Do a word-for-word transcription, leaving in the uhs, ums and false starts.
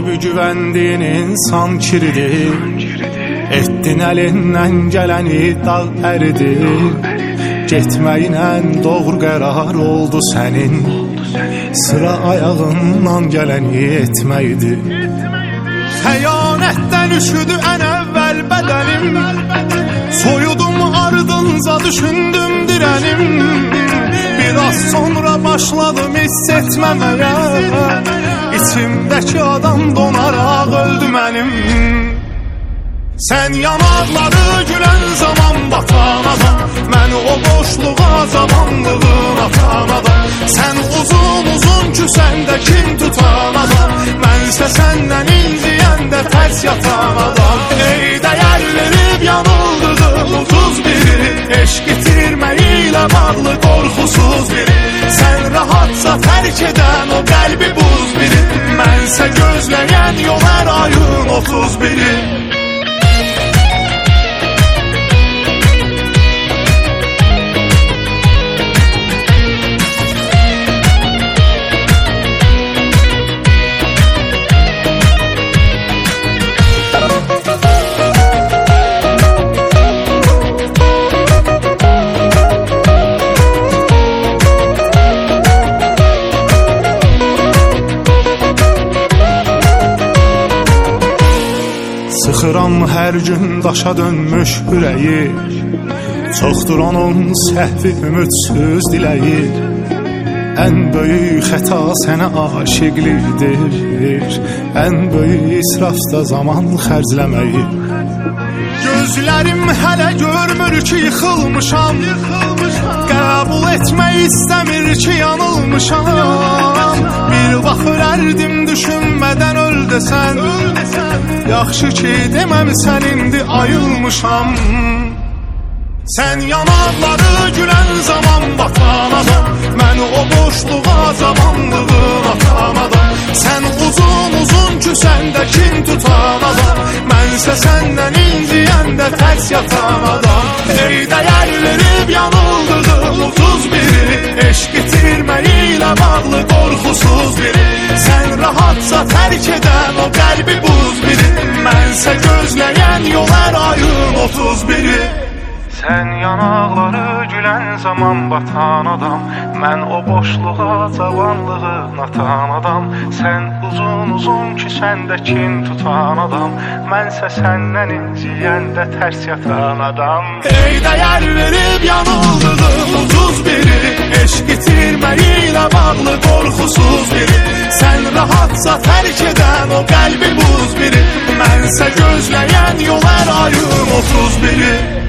Qalbi güvəndiyin insan kiridir, etdin əlindən gələni dağ əridir. Getməyinlə doğru qərar oldu sənin, sıra ayağından gələni etməkdir. Xəyanətdən üşüdü ən əvvəl bədənim, soyudum ardınca düşündüm dirənim. Biraz sonra başladım hiss etməməyə, İçimdəki adam donaraq öldü mənim. Sən yanaqları gülən zaman batan adam, mən o boşluğa zamanlığın atan adam. Sən uzun uzun küsəndə kim tutan adam, mənsə səndən inciyəndə tərs yatan adam. Ey dəyər verib yanıldığım ucuz biri, eşq itirməyi ilə bağlı qorxusuz biri. Sən rahatca tərk edən o qəlbi buz biri, mənsə gözləyən yol hər ayın otuz biri. Sıxıram hər gün daşa dönmüş ürəyi, çoxdur onun səhvi ümüdsüz diləyi. Ən böyük xəta sənə aşiqlidir, ən böyük israf da zaman xərcləməyi. Gözlərim hələ görmür ki yıxılmışam, qəbul etmək istəmir ki yanılmışam. Bir vaxt ölərdim düşünmədən öl desən, yaxşı ki deməmsən indi ayılmışam. Sən yanaqları gülən zaman batan adam, mən o boşluğa zamanlığın atan adam. Sən uzun uzun küsəndə kim tutan adam, mənsə səndən inciyəndə tərs yatan adam. Ey dəyər verib yanıldığım ucuz biri, eşq itirməyi ilə bağlı qorxusuz biri. Sən rahatca tərk edən o qəlbi buz biri, mənsə gözləyən yol hər ayın otuz biri. Sən yanaqları gülən zaman batan adam, mən o boşluğa cavanlığın atan adam. Sən uzun uzun küsəndə kin tutan adam, mənsə səndən inciyəndə tərs yatan adam. Ey dəyər verib yanıldığım ucuz biri, eşq itirməyi ilə bağlı qorxusuz biri. Sən rahatca tərk edən o qəlbi buz biri, mənsə gözləyən yol hər ayın otuz biri.